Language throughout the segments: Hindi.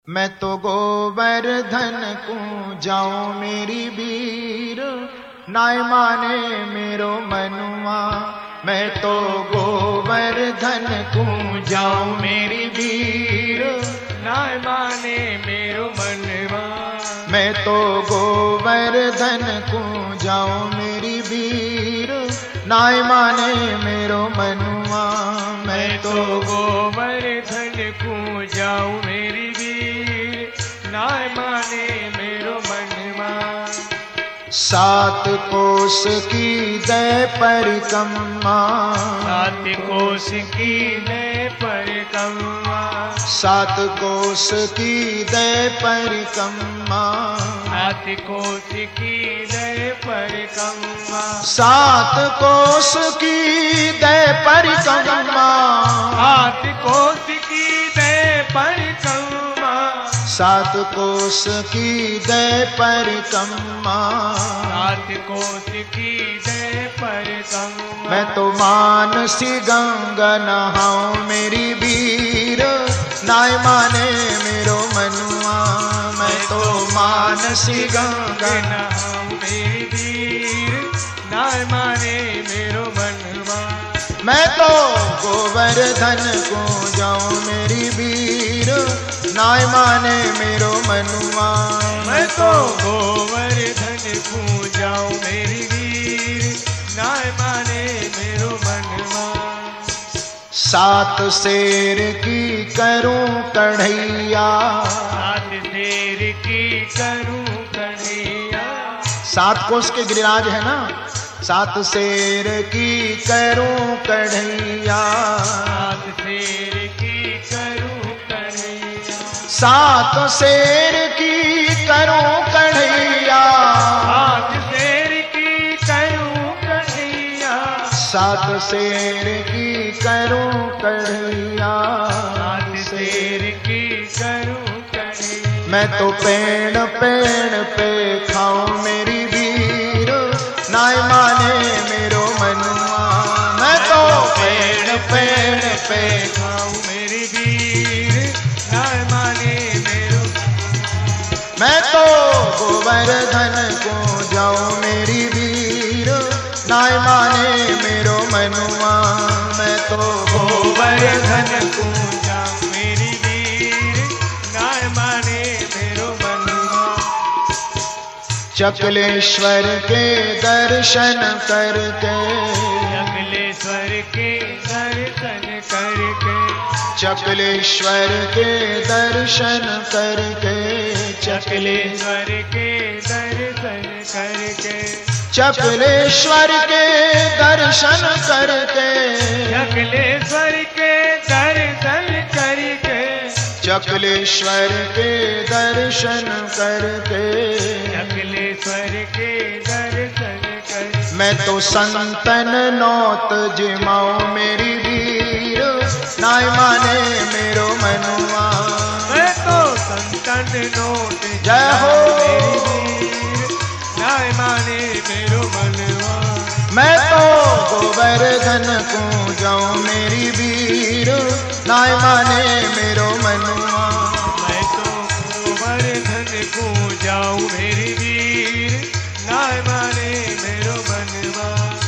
मैं तो गोवर्धन को जाऊं मेरी वीर, नाय माने मेरो मनुआ। मैं तो गोवर्धन को जाऊं मेरी वीर, नाय माने मेरो मनवा। मैं तो गोवर्धन को जाऊं मेरी वीर, नाय माने मेरो मनुआ। मैं तो गोवर्धन को जाऊं मेरी वीर, नाय माने मेरो मनवा। 7 कोस की दय परिक्रमा, 7 कोस की दय परिक्रमा। 7 कोस की दय परिक्रमा, 7 कोस की दय परिक्रमा। 7 कोस की दय परिक्रमा, 7 कोस की दय परिक्रमा। 7 कोस की दय परिक्रमा। 7 कोस की दय परिक्रमा। मैं तो मानसी गंगा नहाऊं मेरी वीर, नाय माने मेरो मनुआ। मैं तो मानसी गंगा नहाऊं मेरी वीर, नाय माने मेरो मनवा। मैं तो गोवर्धन को जाऊं मेरी वीर, नाय माने मेरो मनुआ। मैं तो गोवर्धन को जाऊं मेरी वीर, नाय माने मेरो मनवा। 7 शेर की करूं कढ़ैया, 7 शेर की करूं कढ़ैया। 7 कोस के गिरिराज है ना। 7 शेर की करूं कढ़ैया, 7 शेर की करूं कढ़ैया। 7 शेर की करूं कढ़ैया, 7 शेर की करूं कढ़ैया। 7 शेर की करूं कढ़ैया। 7 शेर की करूं कढ़ैया। मैं तो पेड़ पेड़ पे खाऊं मेरी वीर, नाय माने मेरो मनुआ। मैं तो पेड़ पेड़ पे खाऊं मेरी वीर, नाय माने मेरो। मैं तो गोवर्धन को जाऊं मेरी वीर, नाय माने मेरो मनुआ। मैं तो गोवर्धन को जाऊं मेरी वीर, नाय माने मेरो मनवा। चकलेश्वर के दर्शन करके, चकलेश्वर के दर्शन करके। चकलेश्वर के दर्शन करके, चकलेश्वर के दर्शन करके। चकलेश्वर के दर्शन करके, चकलेश्वर के दर्शन करके। चकलेश्वर के दर्शन करके। चकलेश्वर के दर्शन करके। मैं तो संतन नौत जिमाऊं मेरी वीर, नाय माने मेरो मनुआ। मैं तो संतन नोट जय हो मेरी वीर, नाय माने मेरो मनवा। मैं तो गोवर्धन को जाऊं मेरी वीर, नाय माने मेरो मनुआ। मैं तो गोवर्धन को जाऊं मेरी वीर, नाय माने मेरो मनवा।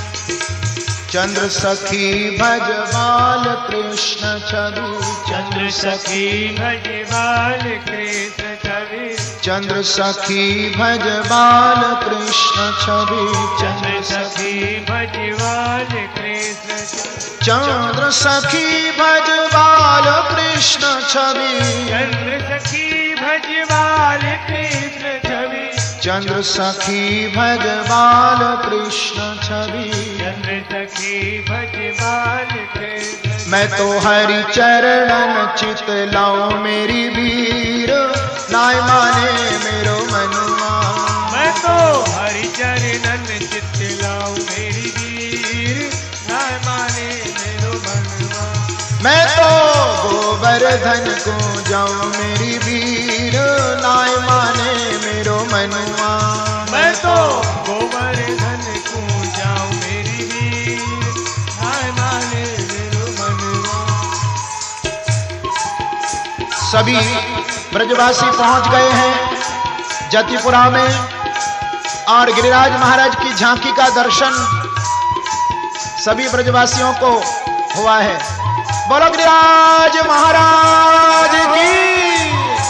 चंद्र सखी भजवाल कृष्ण छवि, चंद्र सखी भजवाल कृष्ण छवि। चंद्र सखी भजवाल कृष्ण छवि। चंद्र सखी भजवाल कृष्ण छवि। चंद्र सखी भजवाल कृष्ण छवि। चंद्र सखी भजवाल कृष्ण छवि। चंद्र सखी भजवाल कृष्ण छवि। चंद्र सखी भजवाल कृष्ण। मैं तो हरि चरणन चित लाऊं मेरी वीर, नाय माने मेरो मनुआ। मैं तो हरि चरणन चित लाऊं मेरी वीर, नाय माने मेरो मनवा। मैं तो गोवर्धन को जाऊं मेरी वीर, नाय माने मेरो मनुआ। मैं तो गोवर्धन को जाऊं मेरी वीर, नाय माने मेरो मनवा। सभी ब्रजवासी पहुंच गए हैं जतिपुरा में और गिरिराज महाराज की झांकी का दर्शन सभी ब्रजवासियों को हुआ है। बोलो गिरिराज महाराज की।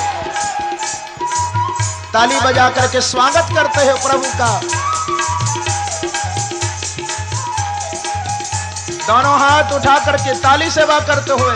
ताली बजा करके स्वागत करते हैं प्रभु का। दोनों हाथ उठा करके ताली सेवा करते हुए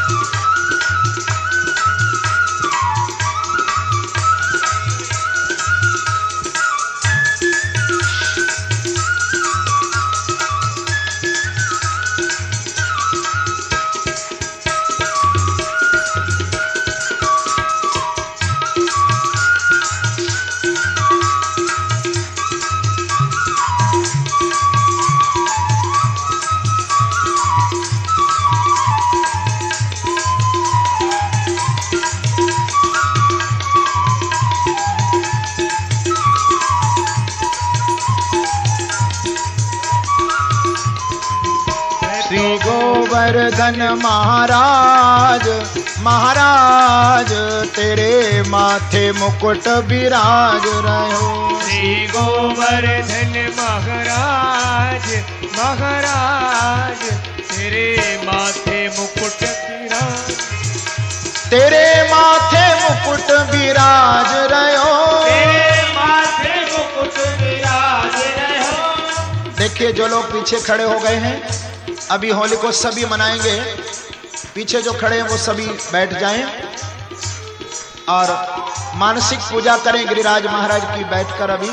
गोवर्धन महाराज महाराज तेरे माथे मुकुट विराज रहो। श्री गोवर्धन महाराज महाराज तेरे माथे मुकुट विराज, तेरे माथे मुकुट विराज रहो, तेरे माथे मुकुट विराज रहो। देखिए जो लोग पीछे खड़े हो गए हैं अभी होली को सभी मनाएंगे, पीछे जो खड़े हैं वो सभी बैठ जाएं और मानसिक पूजा करें गिरिराज महाराज की बैठकर। अभी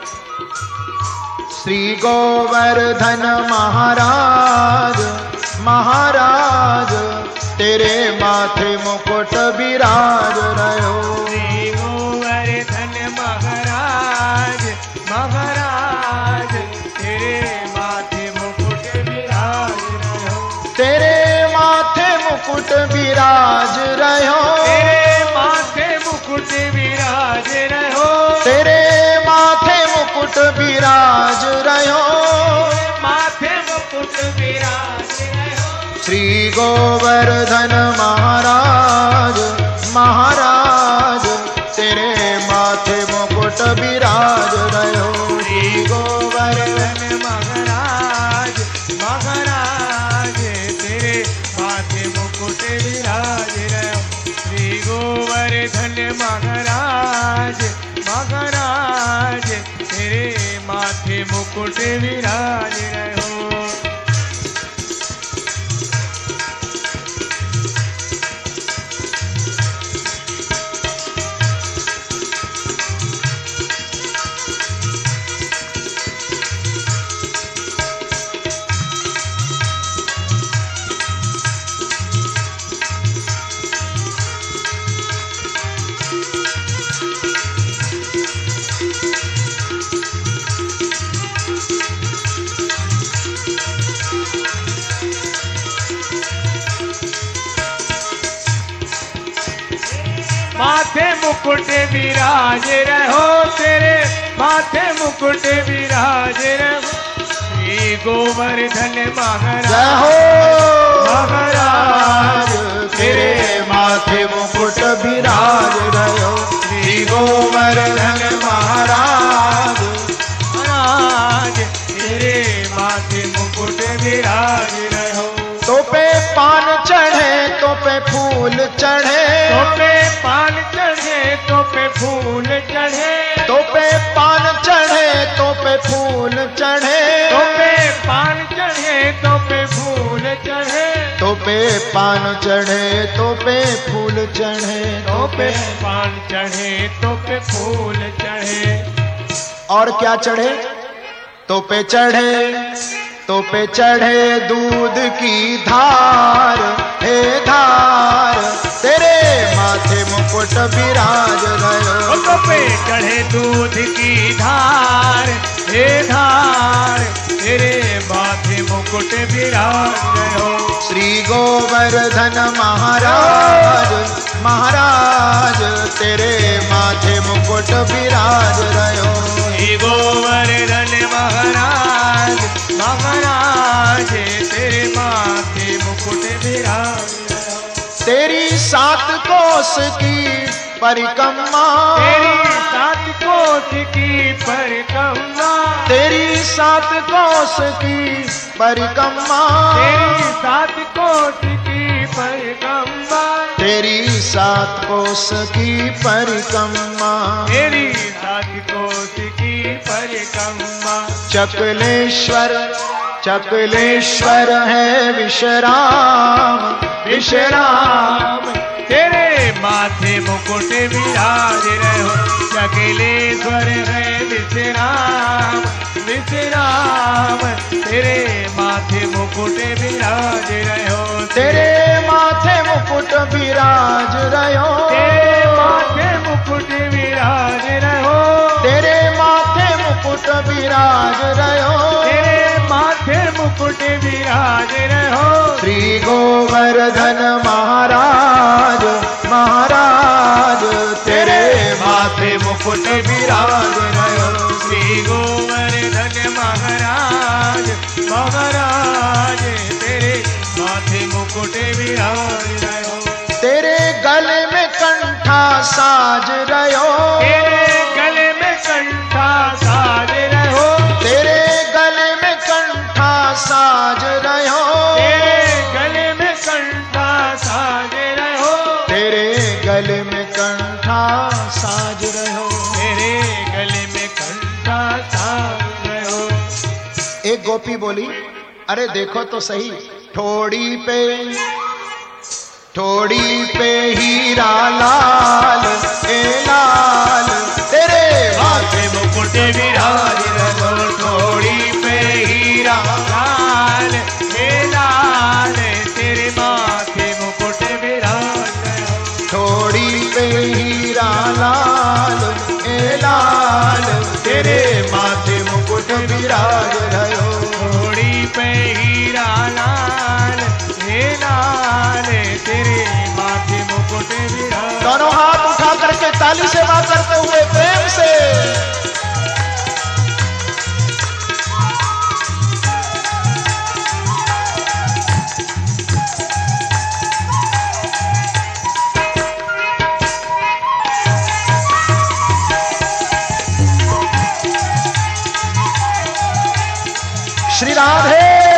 श्री गोवर्धन महाराज महाराज तेरे माथे मुकुट विराज रहो। श्री गोवर्धन महाराज महाराज तेरे माथे मुकुट विराज रहो, तेरे माथे मुकुट विराज रहो, तेरे माथे मुकुट विराज रहो, तेरे माथे मुकुट विराज रहो, माथे मुकुट विराज रहो। श्री गोवर्धन महाराज महाराज तेरे माथे मुकुट विराज रहो। श्री गोवर्धन महाराज महाराज तेरे माथे मुकुट विराज रहो। श्री गोवर्धन महाराज महाराज तेरे माथे मुकुट विराज रहो। माथे मुकुट विराज रहो, तेरे माथे मुकुट विराज रहो। श्री गोवर्धन महाराज महाराज तेरे माथे मुकुट विराज रहो। श्री गोवर्धन महाराज महाराज तेरे माथे मुकुट विराज रहो। तो पे पान चढ़े तो पे फूल चढ़े, तो पे पान चढ़े तो पे फूल चढ़े, तो पे पान चढ़े तो पे फूल चढ़े, तो पे पान चढ़े तो पे फूल चढ़े, तो पे पान चढ़े तो पे फूल चढ़े, तो पे पान चढ़े तो पे फूल चढ़े। और क्या चढ़े? तो पे चढ़े तो पे चढ़े दूध की धार, हे धार तेरे माथे मुकुट विराज रहो। तो पे चढ़े दूध की धार, हे धार तेरे माथे मुकुट विराज रहो। श्री गोवर्धन महाराज महाराज तेरे माथे मुकुट विराज रहो। श्री गोवर्धन महाराज महाराज तेरे माथे मुकुट विराज रहो। तेरी 7 कोस की परिक्रमा, तेरी 7 कोस की परिक्रमा, तेरी 7 कोस की परिक्रमा, तेरी 7 कोस की परिक्रमा, तेरी 7 कोस की परिक्रमा, तेरी 7 कोस की परिक्रमा। चकलेश्वर, चकलेश्वर है विश्राम, विश्राम, तेरे माथे मुकुट विराज रहो, चकलेश्वर है विश्राम, विश्राम, तेरे माथे मुकुट विराज रहो, तेरे माथे मुकुट विराज रहो, तेरे माथे मुकुट विराज रहो, तेरे माथे मुकुट विराज रहो, तेरे माथे मुकुट विराज रहो। श्री गोवर्धन महाराज, महाराज, तेरे माथे मुकुट विराज रहो, श्री गोवर्धन महाराज, महाराज, तेरे माथे मुकुट विराज रहो, तेरे गले में कंठा साज रहो, तेरे गले में कंठा साज रहो, तेरे गले में कंठा साज रहो, तेरे गले में कंठा साज रहो, तेरे गले में कंठा साज रहो, तेरे गले में कंठा साज रहो। एक गोपी बोली, अरे देखो तो सही, ठोड़ी पे, ठोड़ी पे हीरा लाल, ए लाल, तेरे माथे मुकुट विराज रहो, ठोड़ी पे हीरा लाल, हे लाल, तेरे माथे मुकुट विराज रहो, ठोड़ी पे हीरा लाल, ए लाल, तेरे माथे मुकुट विराज रहो, ठोड़ी पे हीरा लाल, हे लाल, तेरे माथे मुकुट विराज। दोनों हाथ उठा करके ताली से बात करते हुए प्रेम से श्री राधे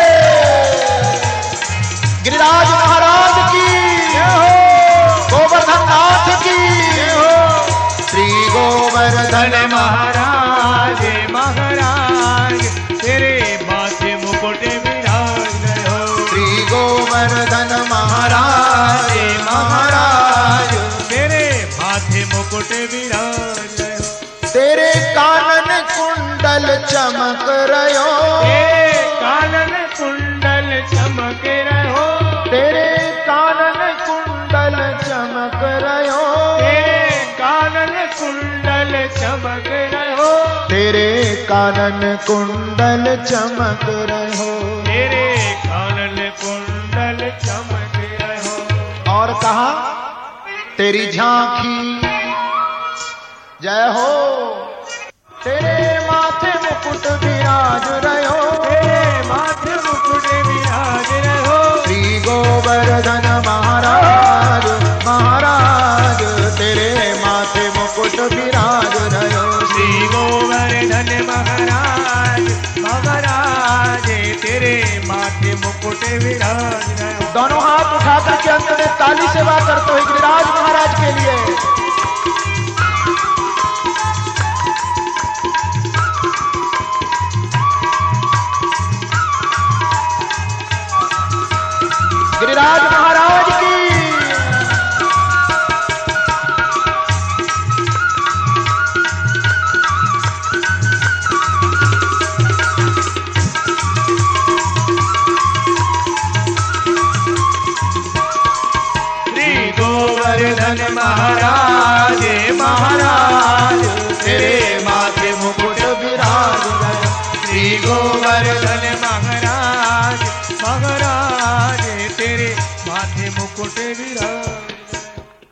गिरिराज महाराज की जय हो, गोवर्धन नाथ की जय हो, श्री गोवर्धन महाराज, महाराज, तेरे माथे मुकुट विराज रहो, श्री गोवर्धन महाराज, महाराज, तेरे माथे मुकुट विराज रहो, तेरे कानन कुंडल चमक रहो, तेरे कानन कुंडल चमक रहो, तेरे कानन कुंडल चमक रहो, तेरे कानन कुंडल चमक रहो, तेरे कानन कुंडल चमक रहो, तेरे कानन कुंडल चमक रहो। और कहा तेरी झांकी जय हो, तेरे माथे मुकुट विराज रहो, तेरे माथे मुकुट विराज रहो, श्री गोवर्धन महाराज, महाराज, तेरे माथे मुकुट विराज रहो, श्री गोवर्धन महाराज, महाराज, तेरे माथे मुकुट विराज रहो। दोनों हाथ उठा करके अंत में ताली सेवा करते हुए गिरिराज महाराज के लिए गिरिराज महाराज की श्री गोवर्धन महाराज, महाराज,